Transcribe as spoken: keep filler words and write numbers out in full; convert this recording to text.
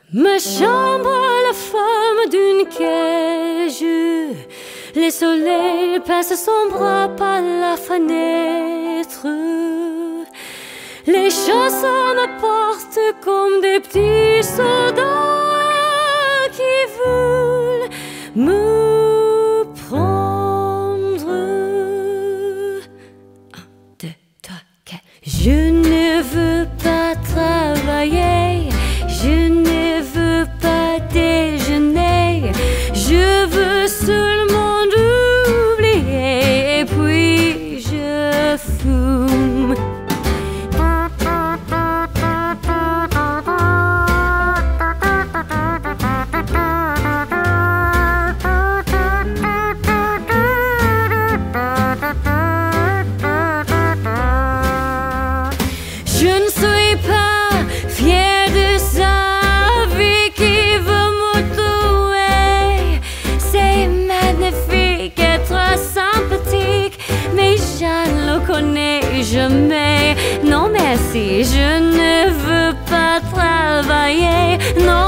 Ma chambre a la forme d'une cage. Le soleil passe son bras par la fenêtre. Les chasseurs me portent comme des petits soldats qui veulent me prendre. Un, deux, trois, quatre. Je ne veux pas travailler. Je ne veux pas déjeuner. Je veux seulement oublier. Et puis je fume. Je ne suis pas fière de sa vie qui veut me tuer. C'est magnifique, être sympathique, mais je ne le connais jamais. Non merci, je ne veux pas travailler. Non.